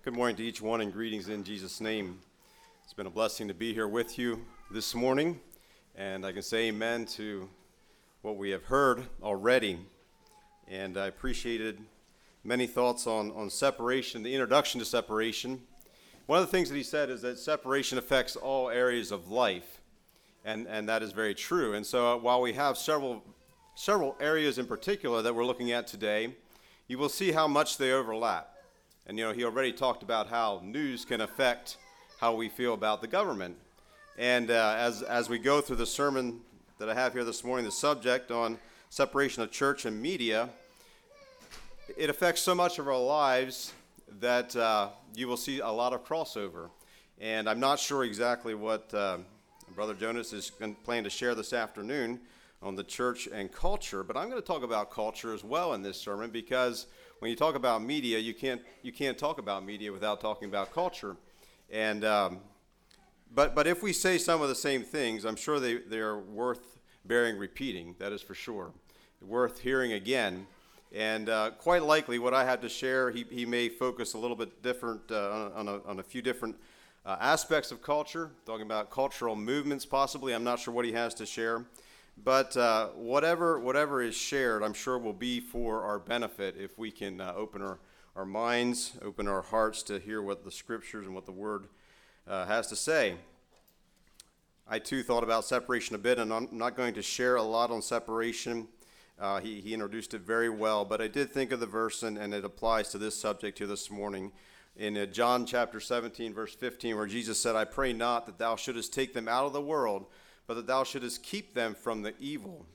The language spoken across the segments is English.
Good morning to each one and greetings in Jesus' name. It's been a blessing to be here with you this morning, and I can say amen to what we have heard already. And I appreciated many thoughts on separation, the introduction to separation. One of the things that he said is that separation affects all areas of life, and that is very true. And so while we have several areas in particular that we're looking at today, you will see how much they overlap. And, he already talked about how news can affect how we feel about the government. And as we go through the sermon that I have here this morning, the subject on separation of church and media, it affects so much of our lives that you will see a lot of crossover. And I'm not sure exactly what Brother Jonas is planning to share this afternoon on the church and culture, but I'm going to talk about culture as well in this sermon, because when you talk about media, you can't talk about media without talking about culture. And but if we say some of the same things, I'm sure they are worth bearing repeating. That is for sure, worth hearing again. And quite likely, what I had to share, he may focus a little bit different on a few different aspects of culture, talking about cultural movements possibly. I'm not sure what he has to share. But whatever is shared, I'm sure will be for our benefit if we can open our minds, open our hearts to hear what the Scriptures and what the Word has to say. I, too, thought about separation a bit, and I'm not going to share a lot on separation. He introduced it very well, but I did think of the verse, and it applies to this subject here this morning. In John chapter 17, verse 15, where Jesus said, "I pray not that thou shouldest take them out of the world, but that thou shouldest keep them from the evil."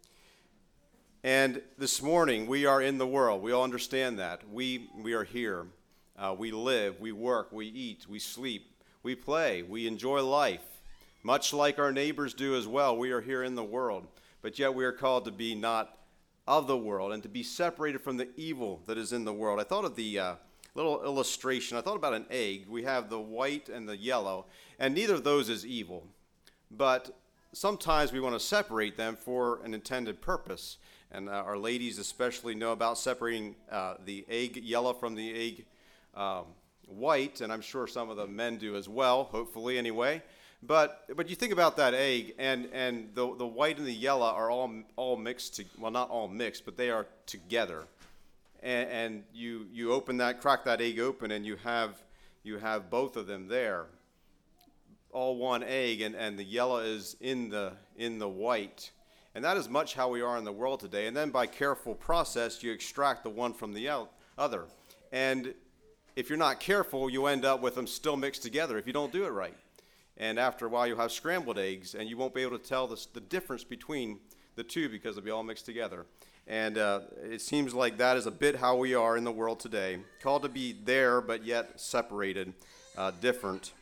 And this morning, we are in the world. We all understand that. We are here. We live, we work, we eat, we sleep, we play, we enjoy life. Much like our neighbors do as well, we are here in the world. But yet we are called to be not of the world and to be separated from the evil that is in the world. I thought of the little illustration. I thought about an egg. We have the white and the yellow, and neither of those is evil. But sometimes we want to separate them for an intended purpose. And our ladies especially know about separating the egg yellow from the egg white, and I'm sure some of the men do as well, hopefully anyway. But you think about that egg, and the white and the yellow are all mixed, well, not all mixed, but they are together. And you open that, crack that egg open, and you have both of them there. All one egg, and the yellow is in the white. And that is much how we are in the world today. And then by careful process, you extract the one from the other. And if you're not careful, you end up with them still mixed together if you don't do it right. And after a while, you'll have scrambled eggs, and you won't be able to tell the difference between the two because they'll be all mixed together. And it seems like that is a bit how we are in the world today, called to be there, but yet separated, different.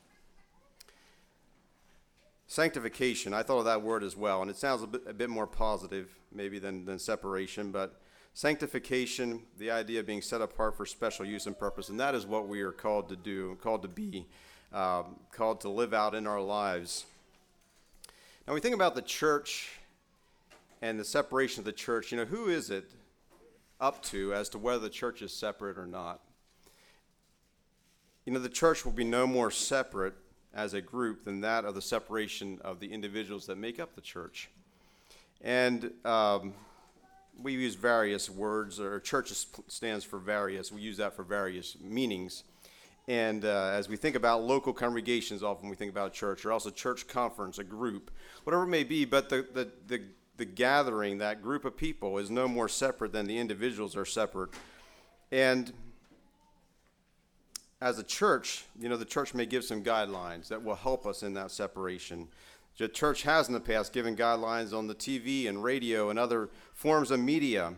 Sanctification, I thought of that word as well, and it sounds a bit more positive maybe than separation, but sanctification, the idea of being set apart for special use and purpose, and that is what we are called to do, called to be, called to live out in our lives. Now, we think about the church and the separation of the church. Who is it up to as to whether the church is separate or not? The church will be no more separate as a group than that of the separation of the individuals that make up the church. And we use various words, or church stands for various. We use that for various meanings. And as we think about local congregations, often we think about church, or also church conference, a group, whatever it may be, but the gathering, that group of people, is no more separate than the individuals are separate. And as a church, the church may give some guidelines that will help us in that separation. The church has in the past given guidelines on the TV and radio and other forms of media.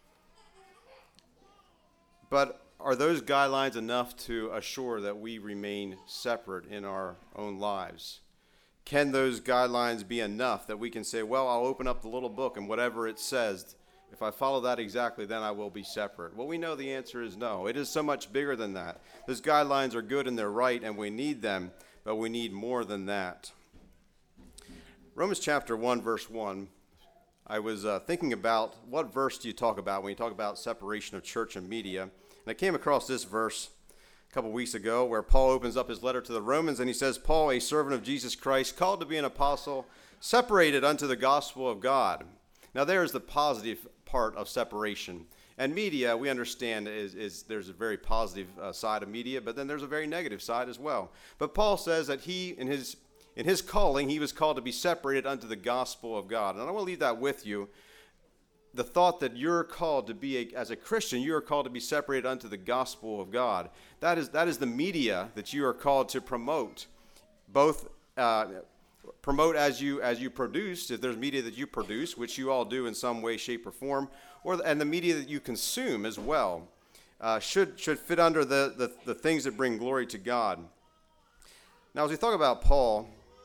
But are those guidelines enough to assure that we remain separate in our own lives? Can those guidelines be enough that we can say, well, I'll open up the little book and whatever it says, if I follow that exactly, then I will be separate? Well, we know the answer is no. It is so much bigger than that. Those guidelines are good and they're right, and we need them, but we need more than that. Romans chapter 1, verse 1, I was thinking about what verse do you talk about when you talk about separation of church and media. And I came across this verse, a couple weeks ago, where Paul opens up his letter to the Romans and he says, Paul, a servant of Jesus Christ, called to be an apostle, separated unto the gospel of God. Now there's the positive part of separation. And media, we understand, is there's a very positive side of media, but then there's a very negative side as well. But Paul says that he, in his calling, he was called to be separated unto the gospel of God. And I want to leave that with you. The thought that you're called to be, as a Christian, you are called to be separated unto the gospel of God. That is the media that you are called to promote. Both promote as you produce, if there's media that you produce, which you all do in some way, shape, or form, and the media that you consume as well, should fit under the things that bring glory to God. Now, as we talk about Paul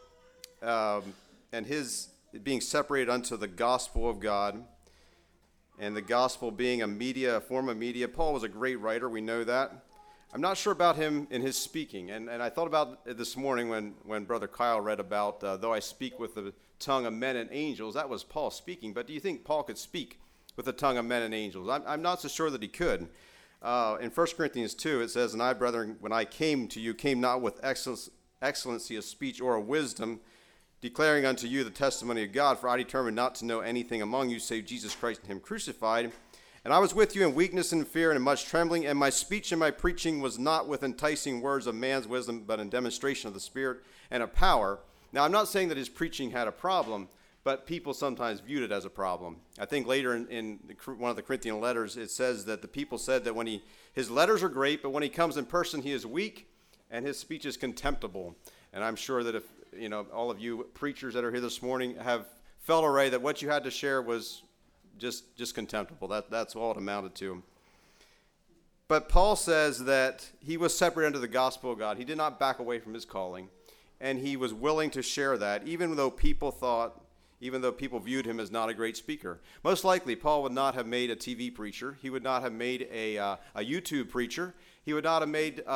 and his being separated unto the gospel of God, and the gospel being a form of media, Paul was a great writer. We know that. I'm not sure about him in his speaking, and I thought about it this morning when Brother Kyle read about, though I speak with the tongue of men and angels. That was Paul speaking, but do you think Paul could speak with the tongue of men and angels? I'm not so sure that he could. In 1 Corinthians 2, it says, And I, brethren, when I came to you, came not with excellency of speech or of wisdom, declaring unto you the testimony of God, for I determined not to know anything among you save Jesus Christ and him crucified. And I was with you in weakness and fear and in much trembling, and my speech and my preaching was not with enticing words of man's wisdom, but in demonstration of the Spirit and of power. Now, I'm not saying that his preaching had a problem, but people sometimes viewed it as a problem. I think later in one of the Corinthian letters, it says that the people said that his letters are great, but when he comes in person, he is weak, and his speech is contemptible. And I'm sure that if all of you preachers that are here this morning have felt already that what you had to share was just contemptible. That's all it amounted to. But Paul says that he was separated unto the gospel of God. He did not back away from his calling, and he was willing to share that, even though people viewed him as not a great speaker. Most likely, Paul would not have made a TV preacher. He would not have made a YouTube preacher. He would not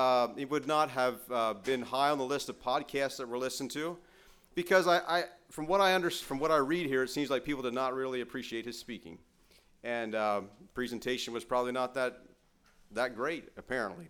have been high on the list of podcasts that were listened to, because from what I read here, it seems like people did not really appreciate his speaking, and presentation was probably not that great, apparently,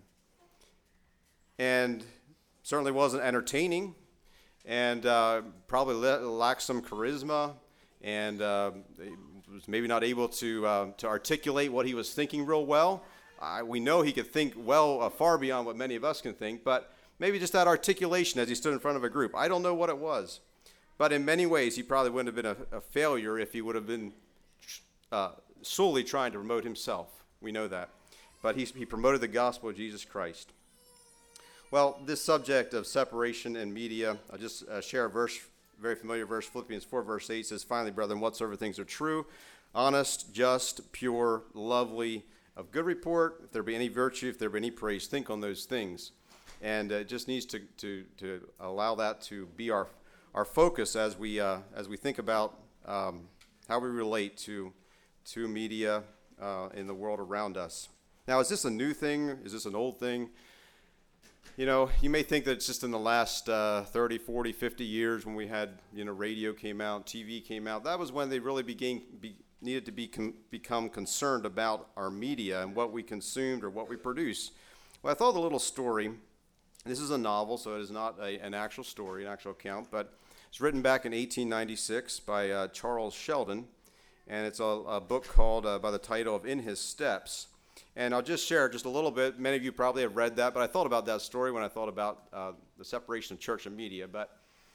and certainly wasn't entertaining, and probably lacked some charisma, and was maybe not able to articulate what he was thinking real well. We know he could think well, far beyond what many of us can think, but maybe just that articulation as he stood in front of a group. I don't know what it was, but in many ways he probably wouldn't have been a failure if he would have been solely trying to promote himself. We know that. But he promoted the gospel of Jesus Christ. Well, this subject of separation and media, I'll just share a verse, very familiar verse, Philippians 4, verse 8 says, Finally, brethren, whatsoever things are true, honest, just, pure, lovely, of good report, if there be any virtue, if there be any praise, think on those things. And it just needs to allow that to be our focus as we think about how we relate to media in the world around us. Now, is this a new thing? Is this an old thing? You may think that it's just in the last 30, 40, 50 years when we had, radio came out, TV came out. That was when they really needed to become concerned about our media and what we consumed or what we produce. Well, I thought a little story. This is a novel, so it is not an actual story, an actual account, but it's written back in 1896 by Charles Sheldon, and it's a book called by the title of In His Steps. And I'll just share just a little bit. Many of you probably have read that, but I thought about that story when I thought about the separation of church and media. But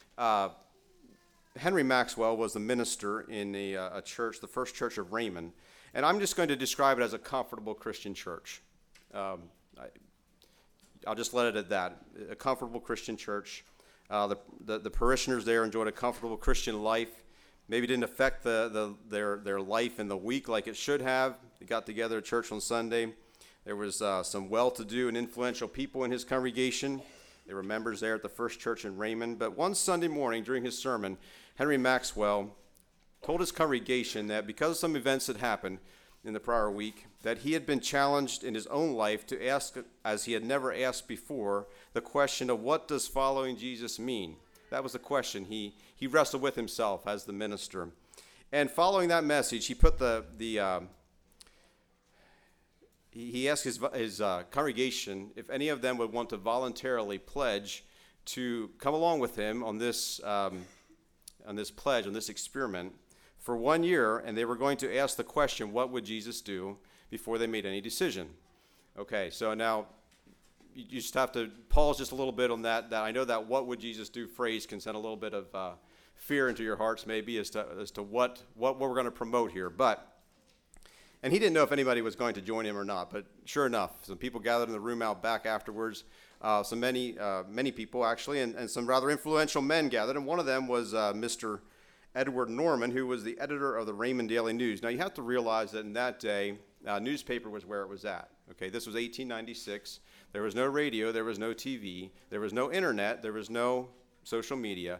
Henry Maxwell was the minister in a church, the First Church of Raymond, and I'm just going to describe it as a comfortable Christian church. I'll just let it at that, a comfortable Christian church. The parishioners there enjoyed a comfortable Christian life. Maybe didn't affect their life in the week like it should have. They got together at church on Sunday. There was some well-to-do and influential people in his congregation. There were members there at the First Church in Raymond. But one Sunday morning during his sermon, Henry Maxwell told his congregation that because of some events that happened in the prior week, that he had been challenged in his own life to ask, as he had never asked before, the question of what does following Jesus mean? That was the question he wrestled with himself as the minister. And following that message, he put he asked his congregation if any of them would want to voluntarily pledge to come along with him on this pledge, on this experiment, for 1 year, and they were going to ask the question, what would Jesus do, before they made any decision. Okay, so now you just have to pause just a little bit on that. That I know that "what would Jesus do" phrase can send a little bit of fear into your hearts, maybe as to what we're going to promote here. And he didn't know if anybody was going to join him or not. But sure enough, some people gathered in the room out back afterwards. Many people actually, and some rather influential men gathered. And one of them was Mr. Edward Norman, who was the editor of the Raymond Daily News. Now you have to realize that in that day, newspaper was where it was at. Okay, this was 1896. There was no radio, there was no TV, there was no internet, there was no social media.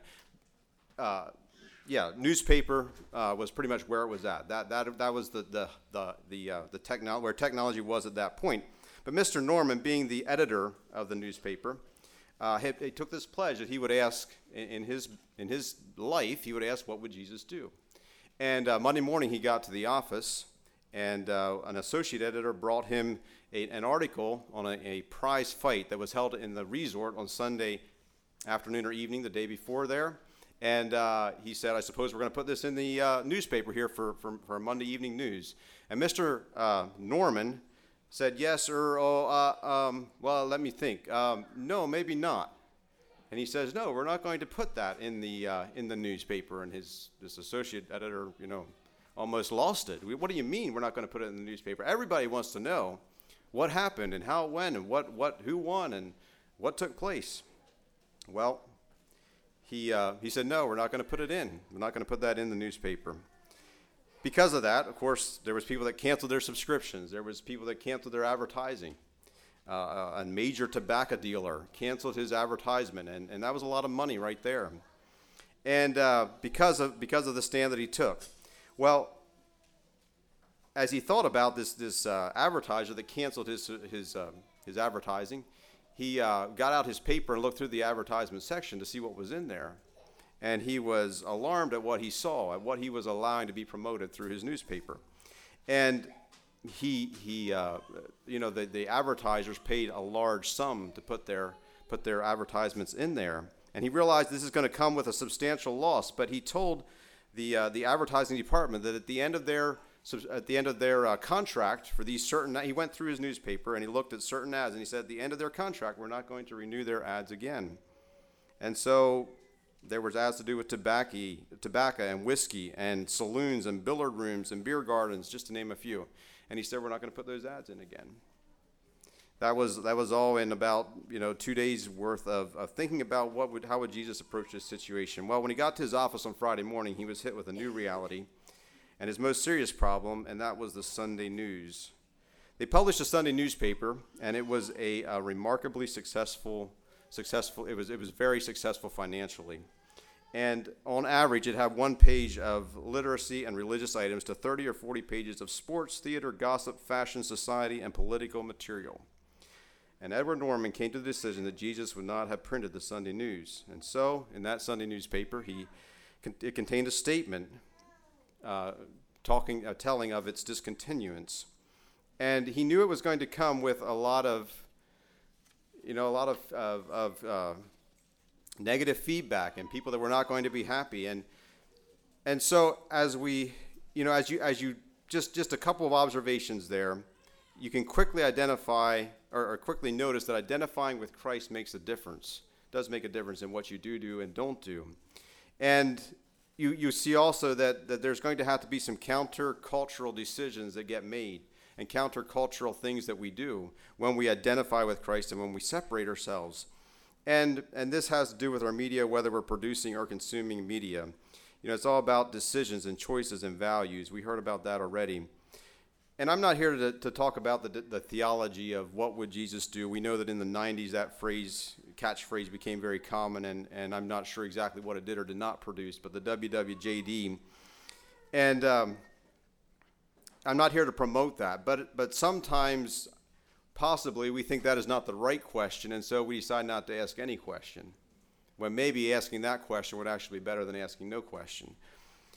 Newspaper was pretty much where it was at. That was the technology, where technology was at that point. But Mr. Norman, being the editor of the newspaper, he took this pledge that he would ask in his life. He would ask, what would Jesus do? And Monday morning he got to the office, and an associate editor brought him an article on a prize fight that was held in the resort on Sunday afternoon or evening, the day before there. And he said, I suppose we're going to put this in the newspaper here for Monday evening news. And Mr. Norman said, yes, well, let me think. No, maybe not. And he says, no, we're not going to put that in the newspaper. And this associate editor, almost lost it. What do you mean we're not going to put it in the newspaper? Everybody wants to know what happened and how it went and who won and what took place. Well, he said, no, we're not going to put it in. We're not going to put that in the newspaper. Because of that, of course, there was people that canceled their subscriptions. There was people that canceled their advertising. A major tobacco dealer canceled his advertisement, and that was a lot of money right there. And because of the stand that he took. Well, as he thought about this advertiser that canceled his advertising, he got out his paper and looked through the advertisement section to see what was in there. And he was alarmed at what he saw, at what he was allowing to be promoted through his newspaper. And the advertisers paid a large sum to put their advertisements in there. And he realized this is going to come with a substantial loss. But he told the advertising department that at the end of their contract for these certain, he went through his newspaper and he looked at certain ads and he said, at the end of their contract, we're not going to renew their ads again. And so there was ads to do with tobacco and whiskey and saloons and billiard rooms and beer gardens, just to name a few. And he said, we're not going to put those ads in again. That was all in about 2 days worth of thinking about how would Jesus approach this situation. Well, when he got to his office on Friday morning, he was hit with a new reality and his most serious problem, and that was the Sunday News. They published a Sunday newspaper, and it was a remarkably successful. It was very successful financially. And on average, it had one page of literacy and religious items to 30 or 40 pages of sports, theater, gossip, fashion, society, and political material. And Edward Norman came to the decision that Jesus would not have printed the Sunday News. And so, in that Sunday newspaper, it contained a statement telling of its discontinuance. And he knew it was going to come with a lot of negative feedback and people that were not going to be happy. And so as you just a couple of observations there, you can quickly identify or quickly notice that identifying with Christ makes a difference. It does make a difference in what you do and don't do. And you see also that there's going to have to be some counter-cultural decisions that get made and counter-cultural things that we do when we identify with Christ and when we separate ourselves. And this has to do with our media, whether we're producing or consuming media. It's all about decisions and choices and values. We heard about that already. And I'm not here to talk about the theology of what would Jesus do. We know that in the 90s that catchphrase became very common, and I'm not sure exactly what it did or did not produce, but the WWJD. And I'm not here to promote that, but sometimes possibly we think that is not the right question, and so we decide not to ask any question, when maybe asking that question would actually be better than asking no question.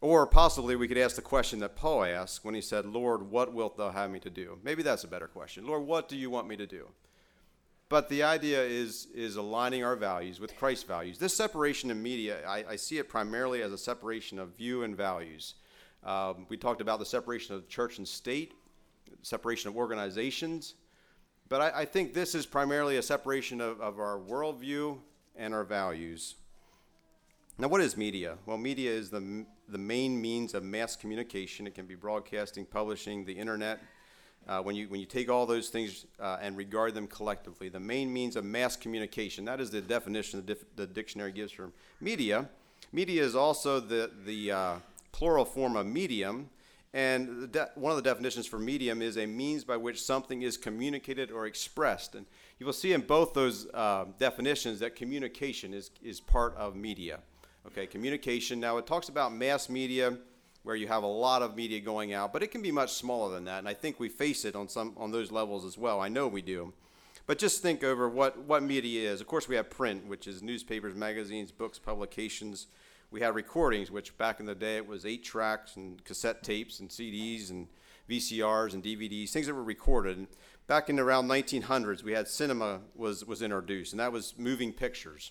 Or possibly we could ask the question that Paul asked when he said, Lord, what wilt thou have me to do? Maybe that's a better question. Lord, what do you want me to do? But the idea is aligning our values with Christ's values. This separation in media, I see it primarily as a separation of view and values. We talked about the separation of church and state, separation of organizations. But I think this is primarily a separation of our worldview and our values. Now, what is media? Well, media is the main means of mass communication. It can be broadcasting, publishing, the internet. When you take all those things and regard them collectively, the main means of mass communication, that is the definition the dictionary gives for media. Media is also the plural form of medium, and one of the definitions for medium is a means by which something is communicated or expressed. And you will see in both those definitions that communication is part of media. Okay, communication. Now it talks about mass media, where you have a lot of media going out, but it can be much smaller than that, and I think we face it on those levels as well. I know we do. But just think over what media is. Of course, we have print, which is newspapers, magazines, books, publications. We have recordings, which back in the day it was 8 tracks and cassette tapes and CDs and VCRs and DVDs, things that were recorded. And back in around 1900s, we had cinema was introduced, and that was moving pictures.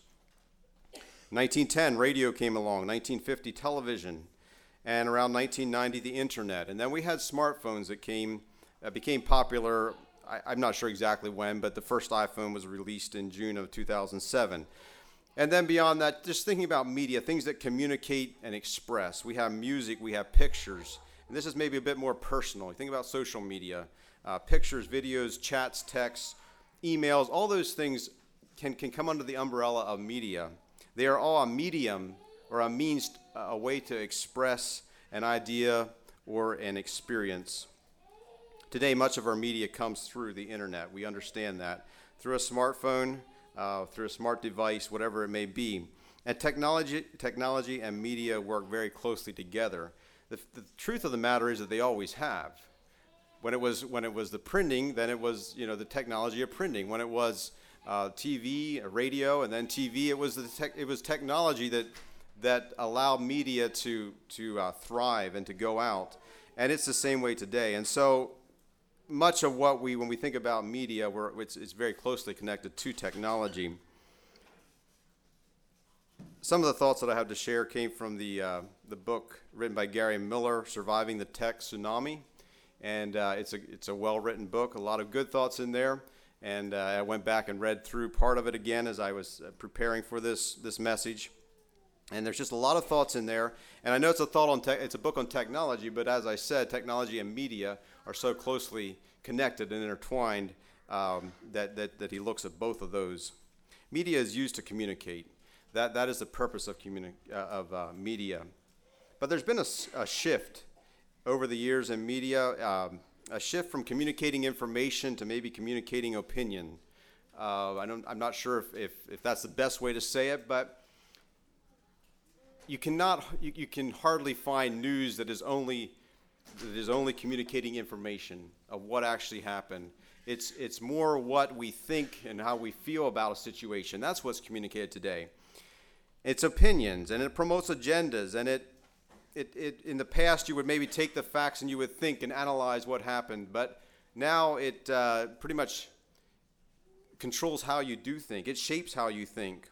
1910, radio came along. 1950, television. And around 1990, the internet. And then we had smartphones that became popular. I'm not sure exactly when, but the first iPhone was released in June of 2007. And then beyond that, just thinking about media, things that communicate and express. We have music, we have pictures. And this is maybe a bit more personal. You think about social media, pictures, videos, chats, texts, emails, all those things can come under the umbrella of media. They are all a medium or a means, a way to express an idea or an experience. Today, much of our media comes through the internet. We understand that. Through a smartphone, through a smart device, whatever it may be. And technology and media work very closely together. The truth of the matter is that they always have. When it was the printing, then it was the technology of printing. When it was TV, radio, and then TV, it was technology that allowed media to thrive and to go out. And it's the same way today. And so much of what when we think about media, it's very closely connected to technology. Some of the thoughts that I have to share came from the book written by Gary Miller, Surviving the Tech Tsunami. And it's a well-written book, a lot of good thoughts in there. And I went back and read through part of it again as I was preparing for this message. And there's just a lot of thoughts in there. And I know it's a book on technology, but as I said, technology and media are so closely connected and intertwined that he looks at both of those. Media is used to communicate. That is the purpose of media. But there's been a shift over the years in media, a shift from communicating information to maybe communicating opinion. I'm not sure if that's the best way to say it, but you can hardly find news that is only communicating information of what actually happened. It's more what we think and how we feel about a situation. That's what's communicated today. It's opinions, and it promotes agendas, and it in the past you would maybe take the facts and you would think and analyze what happened, but now it pretty much controls how you do think. It shapes how you think.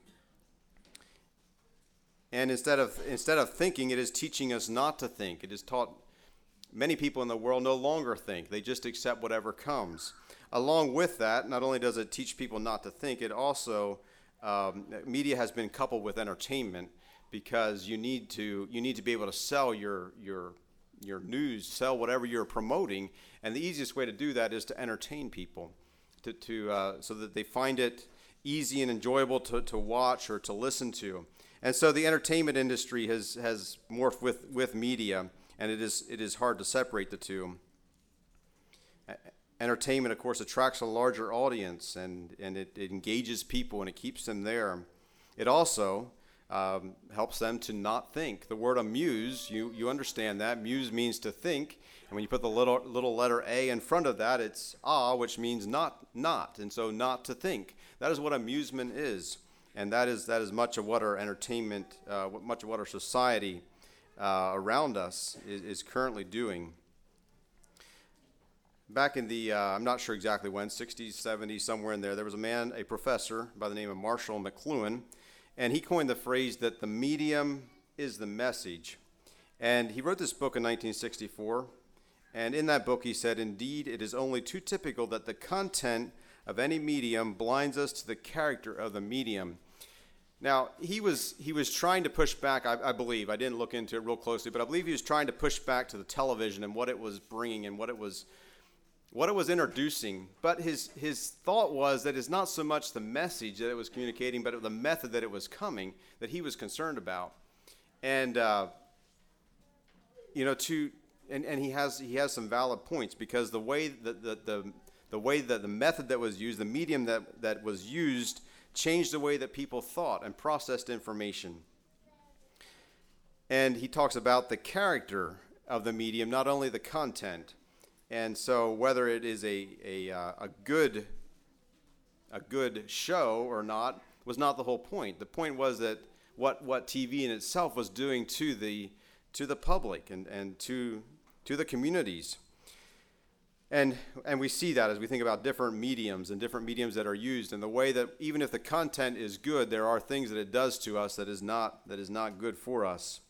And instead of thinking, it is teaching us not to think. It has taught many people in the world no longer think. They just accept whatever comes. Along with that, not only does it teach people not to think, it also media has been coupled with entertainment, because you need to be able to sell your news, sell whatever you're promoting, and the easiest way to do that is to entertain people, so that they find it easy and enjoyable to watch or to listen to. And so the entertainment industry has morphed with media, and it is hard to separate the two. Entertainment, of course, attracts a larger audience, and it engages people and it keeps them there. It also helps them to not think. The word amuse, you understand that. Muse means to think, and when you put the little letter A in front of that, it's which means not, and so not to think. That is what amusement is, and that is much of what our entertainment, much of what our society around us is currently doing. Back in the, I'm not sure exactly when, 60s, 70s, somewhere in there, there was a professor by the name of Marshall McLuhan, and he coined the phrase that the medium is the message. And he wrote this book in 1964, and in that book he said, "Indeed, it is only too typical that the content of any medium blinds us to the character of the medium." Now, he was trying to push back, I believe, I didn't look into it real closely, but I believe he was trying to push back to the television and what it was bringing and what it was introducing. But his thought was that it's not so much the message that it was communicating, but the method that it was coming that he was concerned about. And and he has some valid points, because the way that the method that was used, the medium that was used, changed the way that people thought and processed information. And he talks about the character of the medium, not only the content. And so whether it is a good show or not was not the whole point. The point was that what TV in itself was doing to the public and to the communities. And we see that as we think about different mediums that are used, and the way that even if the content is good, there are things that it does to us that is not good for us.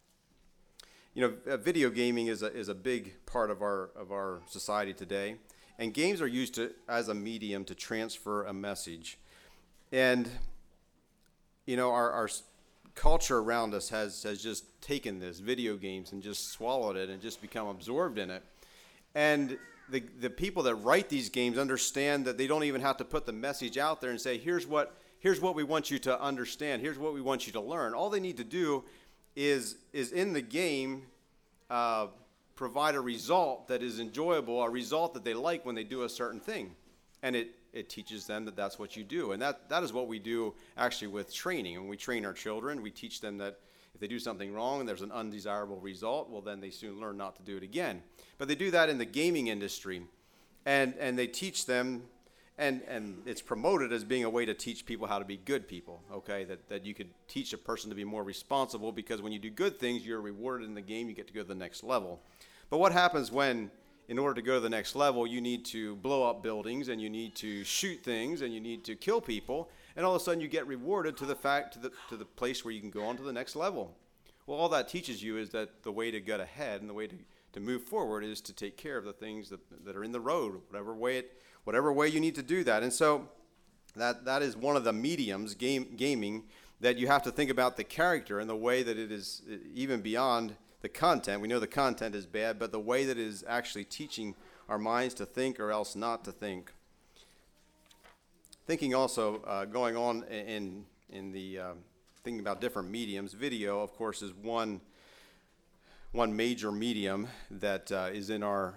Video gaming is a big part of our society today, and games are used as a medium to transfer a message. And our culture around us has just taken this video games and just swallowed it and just become absorbed in it. And the people that write these games understand that they don't even have to put the message out there and say, here's what we want you to understand, here's what we want you to learn. All they need to do is in the game provide a result that is enjoyable, a result that they like when they do a certain thing. And it teaches them that that's what you do. And that is what we do actually with training. When we train our children, we teach them that if they do something wrong and there's an undesirable result, well, then they soon learn not to do it again. But they do that in the gaming industry. And they teach them, and it's promoted as being a way to teach people how to be good people, okay? That you could teach a person to be more responsible, because when you do good things, you're rewarded in the game, you get to go to the next level. But what happens when, in order to go to the next level, you need to blow up buildings, and you need to shoot things, and you need to kill people, and all of a sudden you get rewarded to the place where you can go on to the next level? Well, all that teaches you is that the way to get ahead and the way to move forward is to take care of the things that are in the road, whatever way you need to do that. And so that is one of the mediums, gaming, that you have to think about the character and the way that it is even beyond the content. We know the content is bad, but the way that it is actually teaching our minds to think or else not to think. Thinking also, going on in the thinking about different mediums, video, of course, is one major medium that is in our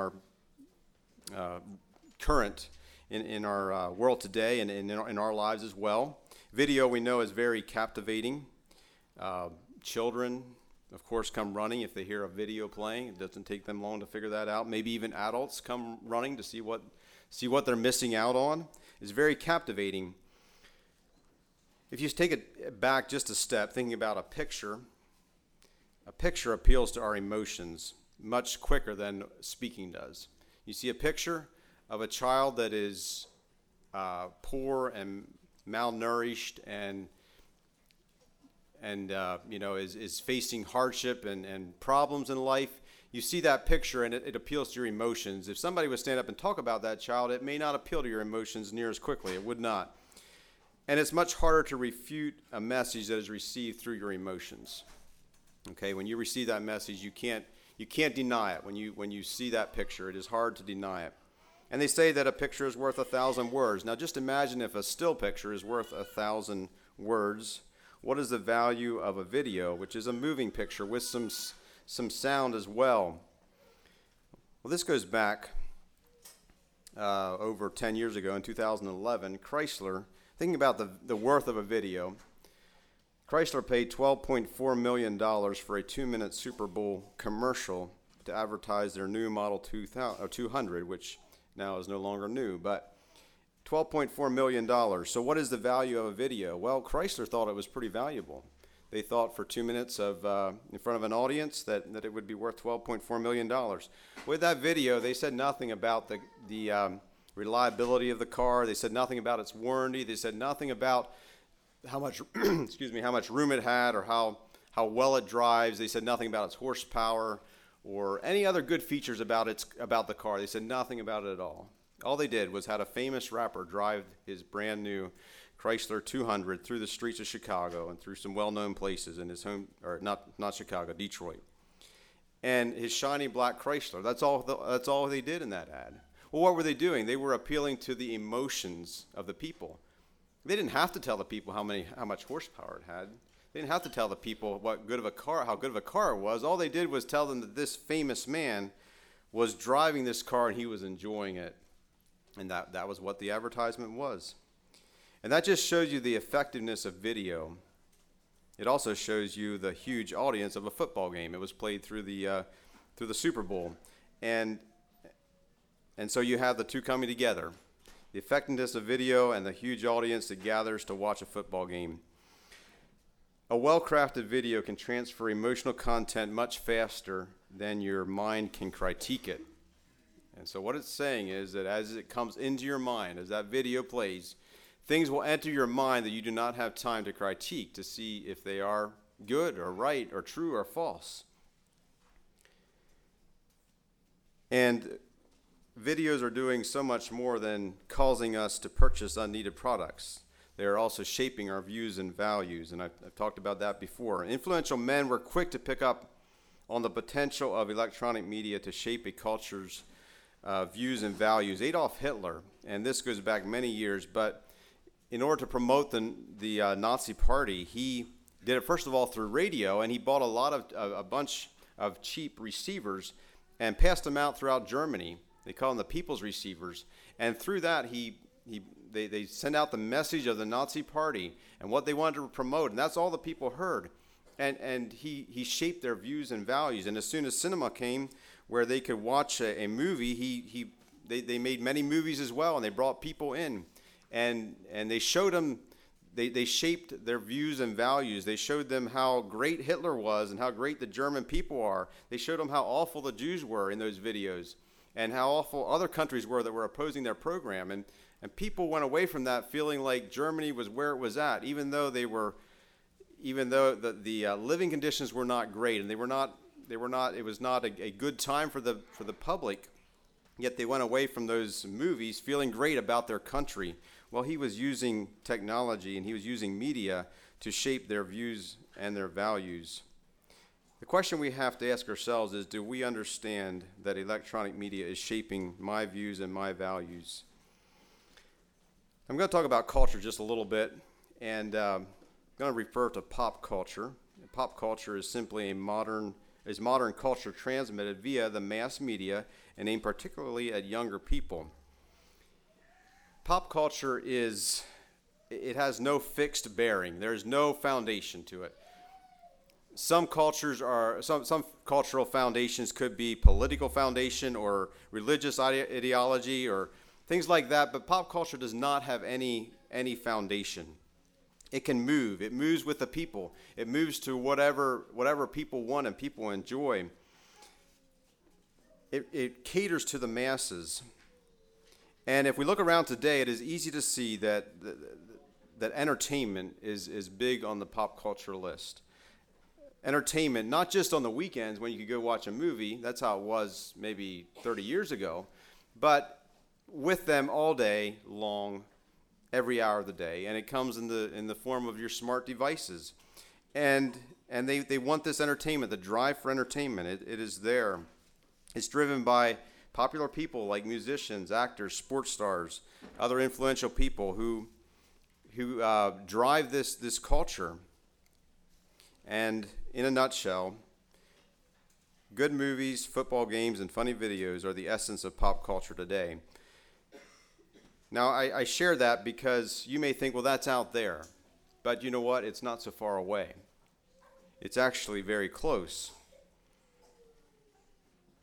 current in our world today, and in our lives as well. Video, we know, is very captivating. Children, of course, come running if they hear a video playing. It doesn't take them long to figure that out. Maybe even adults come running to see what they're missing out on. It's very captivating. If you take it back just a step, thinking about a picture appeals to our emotions much quicker than speaking does. You see a picture of a child that is poor and malnourished and is facing hardship and problems in life. You see that picture and it appeals to your emotions. If somebody would stand up and talk about that child, it may not appeal to your emotions near as quickly. It would not. And it's much harder to refute a message that is received through your emotions. Okay, when you receive that message, you can't deny it. When you see that picture, it is hard to deny it. And they say that a picture is worth 1,000 words. Now just imagine if a still picture is worth 1,000 words. What is the value of a video, which is a moving picture with some sound as well? Well, this goes back over 10 years ago in 2011. Chrysler, thinking about the worth of a video, Chrysler paid $12.4 million for a 2-minute Super Bowl commercial to advertise their new Model 200, which now is no longer new, but $12.4 million. So what is the value of a video? Well, Chrysler thought it was pretty valuable. they thought for 2 minutes of in front of an audience that it would be worth $12.4 million. With that video, they said nothing about the reliability of the car. They said nothing about its warranty. They said nothing about how much how much room it had or how well it drives. They said nothing about its horsepower or any other good features about the car. They said nothing about it at all. All they did was had a famous rapper drive his brand new Chrysler 200 through the streets of Chicago and through some well-known places in his home, or not Chicago, Detroit. And his shiny black Chrysler. That's all they did in that ad. Well, what were they doing? They were appealing to the emotions of the people. They didn't have to tell the people how much horsepower it had. They didn't have to tell the people how good of a car it was. All they did was tell them that this famous man was driving this car and he was enjoying it. And that was what the advertisement was. And that just shows you the effectiveness of video. It also shows you the huge audience of a football game. It was played through the Super Bowl. And so you have the two coming together. The effectiveness of video and the huge audience that gathers to watch a football game. A well-crafted video can transfer emotional content much faster than your mind can critique it. And so what it's saying is that as it comes into your mind, as that video plays, things will enter your mind that you do not have time to critique to see if they are good or right or true or false. And videos are doing so much more than causing us to purchase unneeded products. They are also shaping our views and values, and I've talked about that before. Influential men were quick to pick up on the potential of electronic media to shape a culture's views and values. Adolf Hitler, and this goes back many years, but in order to promote the Nazi Party, he did it first of all through radio, and he bought a bunch of cheap receivers and passed them out throughout Germany. They call them the People's Receivers, and through that they send out the message of the Nazi Party and what they wanted to promote, and that's all the people heard. And he shaped their views and values. And as soon as cinema came, where they could watch a movie, they made many movies as well, and they brought people in, and they showed them. They shaped their views and values. They showed them how great Hitler was and how great the German people are. They showed them how awful the Jews were in those videos, and how awful other countries were that were opposing their program. And people went away from that feeling like Germany was where it was at, even though the living conditions were not great, and it was not a good time for the public. Yet they went away from those movies feeling great about their country. Well, he was using technology and he was using media to shape their views and their values. The question we have to ask ourselves is, do we understand that electronic media is shaping my views and my values? I'm going to talk about culture just a little bit, and I'm going to refer to pop culture. Pop culture is simply modern culture transmitted via the mass media and aimed particularly at younger people. Pop culture has no fixed bearing. There's no foundation to it. Some cultural foundations could be political foundation or religious ideology or things like that, but pop culture does not have any foundation. It can move. It moves with the people. It moves to whatever people want and people enjoy. It caters to the masses. And if we look around today, it is easy to see that entertainment is big on the pop culture list. Entertainment, not just on the weekends when you could go watch a movie, that's how it was maybe 30 years ago, but with them all day long, every hour of the day, and it comes in the form of your smart devices. And they want this entertainment, the drive for entertainment. It is there. It's driven by popular people like musicians, actors, sports stars, other influential people who drive this culture. And in a nutshell, good movies, football games, and funny videos are the essence of pop culture today. Now, I share that because you may think, well, that's out there. But you know what? It's not so far away. It's actually very close.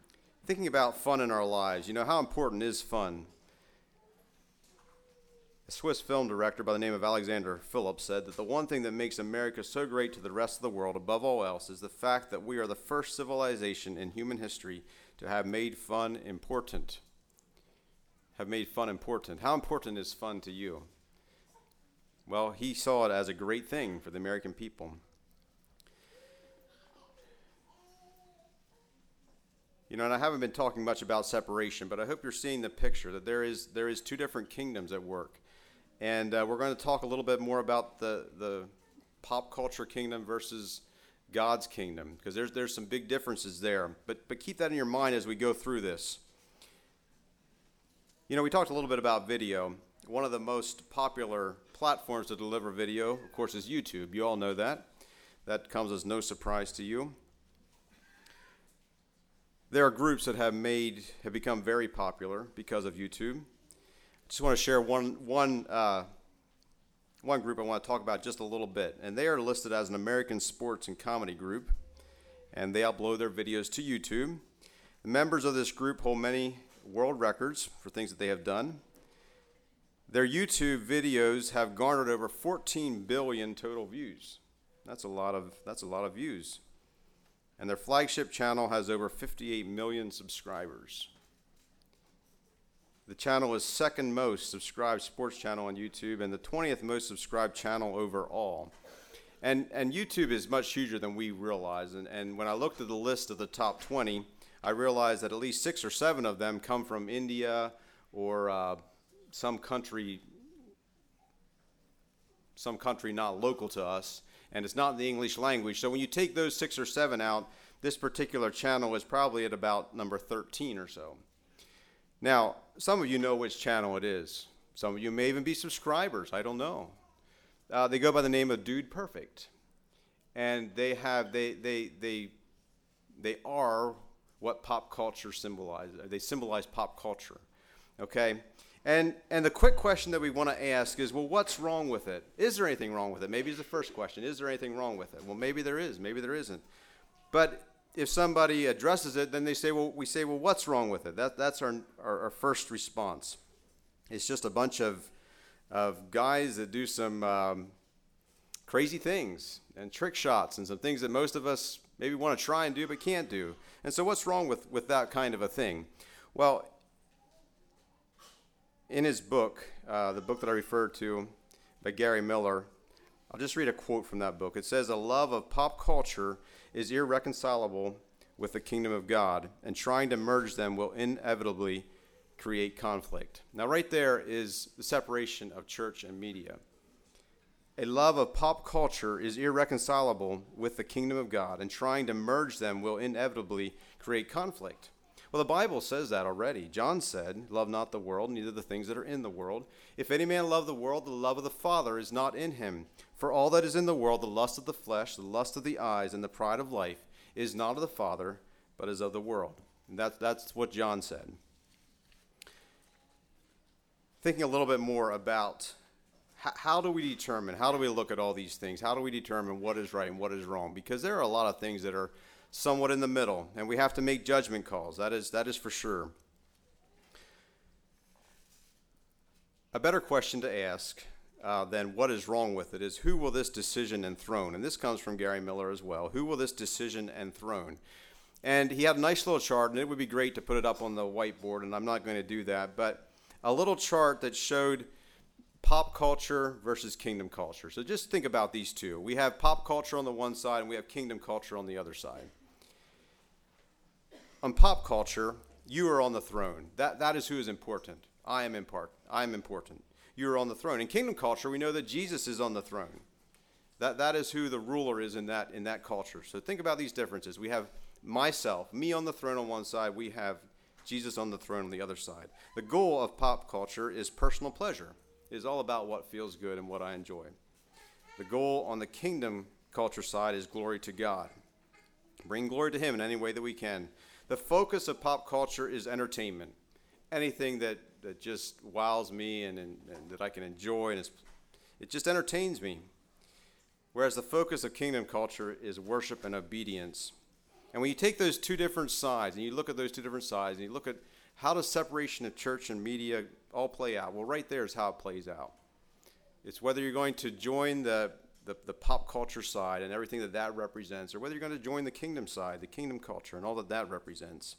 Thinking about fun in our lives, how important is fun? A Swiss film director by the name of Alexander Phillips said that the one thing that makes America so great to the rest of the world, above all else, is the fact that we are the first civilization in human history to have made fun important. Have made fun important. How important is fun to you? Well, he saw it as a great thing for the American people. You know, and I haven't been talking much about separation, but I hope you're seeing the picture that there is two different kingdoms at work. And we're going to talk a little bit more about the pop culture kingdom versus God's kingdom, because there's some big differences there. But keep that in your mind as we go through this. You know, we talked a little bit about video. One of the most popular platforms to deliver video, of course, is YouTube. You all know that. That comes as no surprise to you. There are groups that have become very popular because of YouTube. I just want to share one group I want to talk about just a little bit, and they are listed as an American sports and comedy group, and they upload their videos to YouTube. The members of this group hold many world records for things that they have done. Their YouTube videos have garnered over 14 billion total views. That's a lot of views. And their flagship channel has over 58 million subscribers. The channel is second most subscribed sports channel on YouTube and the 20th most subscribed channel overall. And YouTube is much huger than we realize. And when I looked at the list of the top 20, I realized that at least 6 or 7 of them come from India or some country not local to us, and it's not in the English language. So when you take those 6 or 7 out, this particular channel is probably at about number 13 or so. Now, some of you know which channel it is. Some of you may even be subscribers. I don't know. They go by the name of Dude Perfect, and they are what pop culture symbolizes. They symbolize pop culture. Okay, and the quick question that we want to ask is, well, what's wrong with it? Is there anything wrong with it? Maybe it's the first question. Is there anything wrong with it? Well, maybe there is. Maybe there isn't. But if somebody addresses it, then we say, well, what's wrong with it? That's our first response. It's just a bunch of guys that do some crazy things and trick shots and some things that most of us maybe want to try and do but can't do. And so what's wrong with that kind of a thing? Well, in his book, the book that I referred to by Gary Miller, I'll just read a quote from that book. It says, "A love of pop culture is irreconcilable with the kingdom of God, and trying to merge them will inevitably create conflict." Now, right there is the separation of church and media. A love of pop culture is irreconcilable with the kingdom of God, and trying to merge them will inevitably create conflict. Well, the Bible says that already. John said, "Love not the world, neither the things that are in the world. If any man love the world, the love of the Father is not in him. For all that is in the world, the lust of the flesh, the lust of the eyes, and the pride of life, is not of the Father, but is of the world." And that's what John said. Thinking a little bit more about how do we look at all these things? How do we determine what is right and what is wrong? Because there are a lot of things that are somewhat in the middle, and we have to make judgment calls. That is for sure. A better question to ask than what is wrong with it is, who will this decision enthrone? And this comes from Gary Miller as well. Who will this decision enthrone? And he had a nice little chart, and it would be great to put it up on the whiteboard, and I'm not going to do that, but a little chart that showed pop culture versus kingdom culture. So just think about these two. We have pop culture on the one side, and we have kingdom culture on the other side. On pop culture, you are on the throne. That is who is important. I am important. You are on the throne. In kingdom culture, we know that Jesus is on the throne. That is who the ruler is in that culture. So think about these differences. We have me on the throne on one side. We have Jesus on the throne on the other side. The goal of pop culture is personal pleasure. It is all about what feels good and what I enjoy. The goal on the kingdom culture side is glory to God. Bring glory to him in any way that we can. The focus of pop culture is entertainment. Anything that just wows me and that I can enjoy, and it just entertains me. Whereas the focus of kingdom culture is worship and obedience. And when you take those two different sides, and you look at those two different sides, and you look at how does separation of church and media all play out, well, right there is how it plays out. It's whether you're going to join the pop culture side and everything that that represents, or whether you're going to join the kingdom side, the kingdom culture, and all that that represents.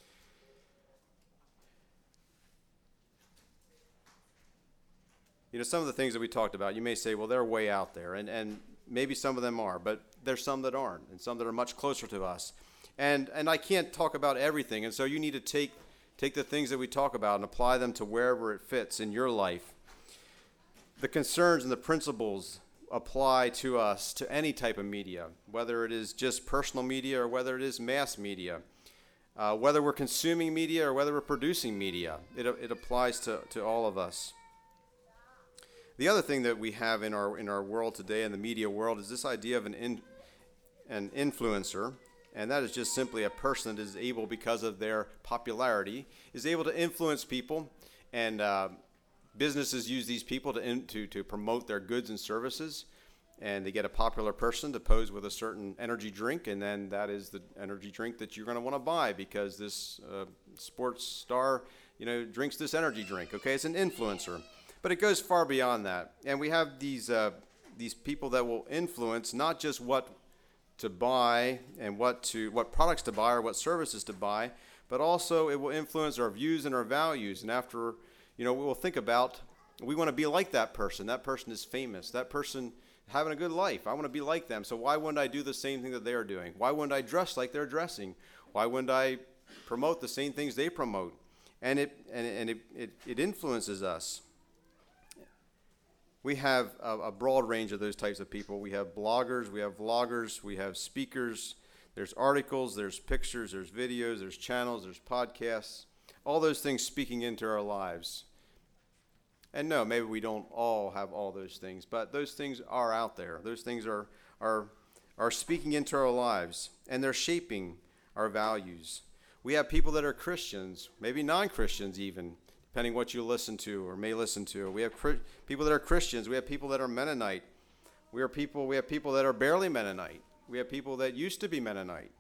You know, some of the things that we talked about, you may say, well, they're way out there, and maybe some of them are, but there's some that aren't, and some that are much closer to us. And I can't talk about everything, and so you need to take the things that we talk about and apply them to wherever it fits in your life. The concerns and the principles apply to us, to any type of media, whether it is just personal media or whether it is mass media, whether we're consuming media or whether we're producing media. It applies to all of us. The other thing that we have in our world today, in the media world, is this idea of an influencer, and that is just simply a person that is able, because of their popularity, is able to influence people, and businesses use these people to promote their goods and services, and they get a popular person to pose with a certain energy drink, and then that is the energy drink that you're going to want to buy because this sports star, drinks this energy drink. Okay, it's an influencer. But it goes far beyond that. And we have these people that will influence not just what to buy and what products to buy or what services to buy, but also it will influence our views and our values. And after, we will think about, we want to be like that person. That person is famous. That person having a good life. I want to be like them. So why wouldn't I do the same thing that they're doing? Why wouldn't I dress like they're dressing? Why wouldn't I promote the same things they promote? And it influences us. We have a broad range of those types of people. We have bloggers, we have vloggers, we have speakers, there's articles, there's pictures, there's videos, there's channels, there's podcasts, all those things speaking into our lives. And no, maybe we don't all have all those things, but those things are out there. Those things are speaking into our lives, and they're shaping our values. We have people that are Christians, maybe non-Christians even, depending what you listen to or may listen to. We have people that are Christians. We have people that are Mennonite. We have people that are barely Mennonite. We have people that used to be Mennonite.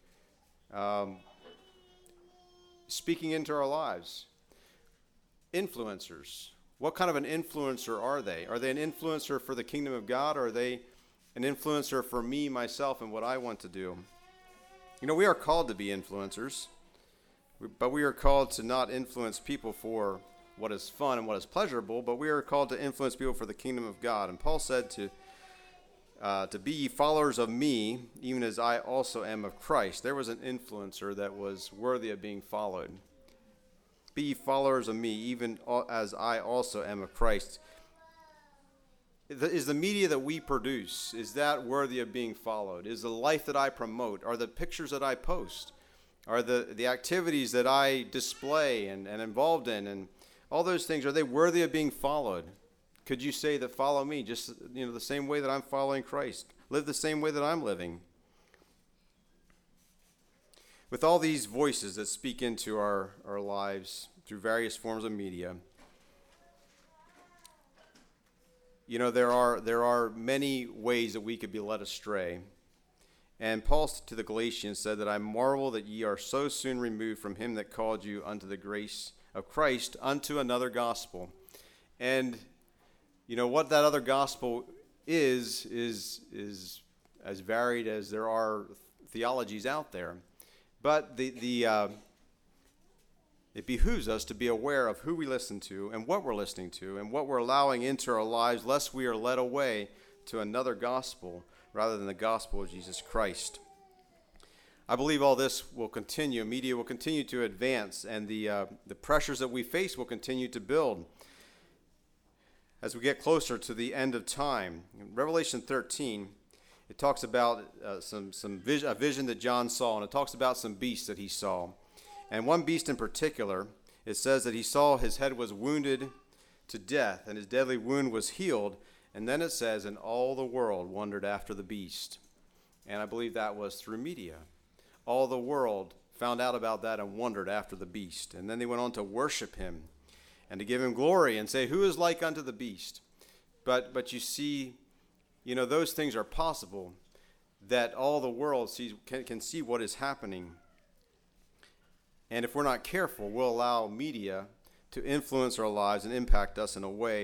Speaking into our lives. Influencers. What kind of an influencer are they? Are they an influencer for the kingdom of God, or are they an influencer for me, myself, and what I want to do? We are called to be influencers. But we are called to not influence people for what is fun and what is pleasurable, but we are called to influence people for the kingdom of God. And Paul said to be ye followers of me, even as I also am of Christ. There was an influencer that was worthy of being followed. Be ye followers of me, even as I also am of Christ. Is the media that we produce, is that worthy of being followed? Is the life that I promote? Are the pictures that I post? Are the activities that I display and involved in, and all those things, are they worthy of being followed? Could you say that follow me just the same way that I'm following Christ? Live the same way that I'm living. With all these voices that speak into our lives through various forms of media, there are many ways that we could be led astray. And Paul to the Galatians said that I marvel that ye are so soon removed from him that called you unto the grace of Christ unto another gospel. And what that other gospel is as varied as there are theologies out there. But it behooves us to be aware of who we listen to and what we're listening to and what we're allowing into our lives, lest we are led away to another gospel rather than the gospel of Jesus Christ. I believe all this will continue. Media will continue to advance, and the pressures that we face will continue to build as we get closer to the end of time. In Revelation 13, it talks about a vision that John saw, and it talks about some beasts that he saw. And one beast in particular, it says that he saw his head was wounded to death, and his deadly wound was healed. And then it says, and all the world wondered after the beast. And I believe that was through media. All the world found out about that and wondered after the beast. And then they went on to worship him and to give him glory and say, who is like unto the beast? But you see, those things are possible, that all the world can see what is happening. And if we're not careful, we'll allow media to influence our lives and impact us in a way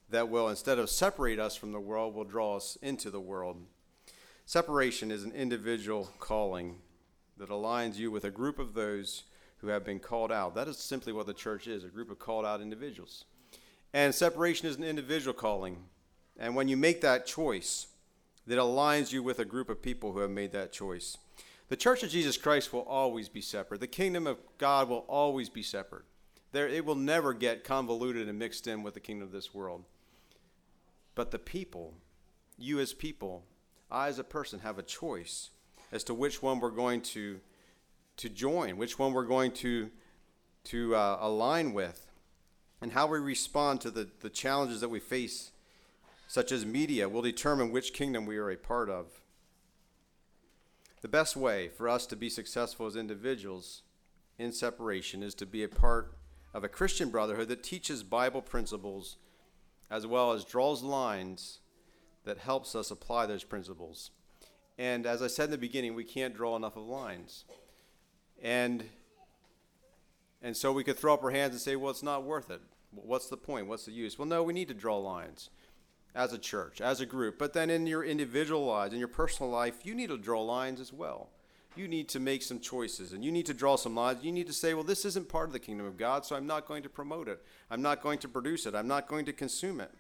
that will, instead of separate us from the world, will draw us into the world. Separation is an individual calling that aligns you with a group of those who have been called out. That is simply what the church is, a group of called out individuals. And separation is an individual calling. And when you make that choice, that aligns you with a group of people who have made that choice. The Church of Jesus Christ will always be separate. The kingdom of God will always be separate. It will never get convoluted and mixed in with the kingdom of this world. But the people, you as people, I as a person, have a choice as to which one we're going to join, which one we're going to align with, and how we respond to the challenges that we face, such as media, will determine which kingdom we are a part of. The best way for us to be successful as individuals in separation is to be a part of a Christian brotherhood that teaches Bible principles as well as draws lines that helps us apply those principles. And as I said in the beginning, we can't draw enough of lines. And so we could throw up our hands and say, well, it's not worth it. What's the point? What's the use? Well, no, we need to draw lines as a church, as a group. But then in your individual lives, in your personal life, you need to draw lines as well. You need to make some choices, and you need to draw some lines. You need to say, well, this isn't part of the kingdom of God, so I'm not going to promote it. I'm not going to produce it. I'm not going to consume it.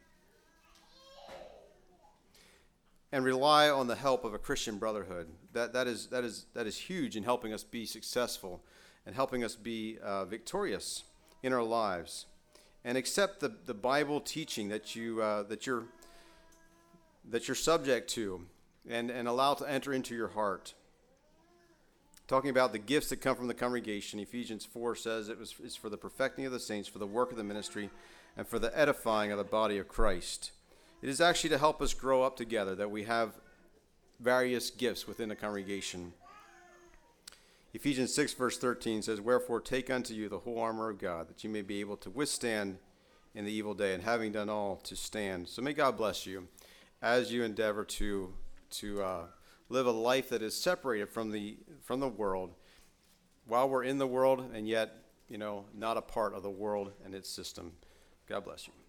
And rely on the help of a Christian brotherhood. That is huge in helping us be successful and helping us be victorious in our lives. And accept the Bible teaching that you're subject to, and allow it to enter into your heart. Talking about the gifts that come from the congregation, Ephesians 4 says it's for the perfecting of the saints, for the work of the ministry, and for the edifying of the body of Christ. It is actually to help us grow up together, that we have various gifts within the congregation. Ephesians 6 verse 13 says, wherefore take unto you the whole armor of God, that you may be able to withstand in the evil day, and having done all, to stand. So may God bless you as you endeavor to live a life that is separated from the world, while we're in the world and yet, not a part of the world and its system. God bless you.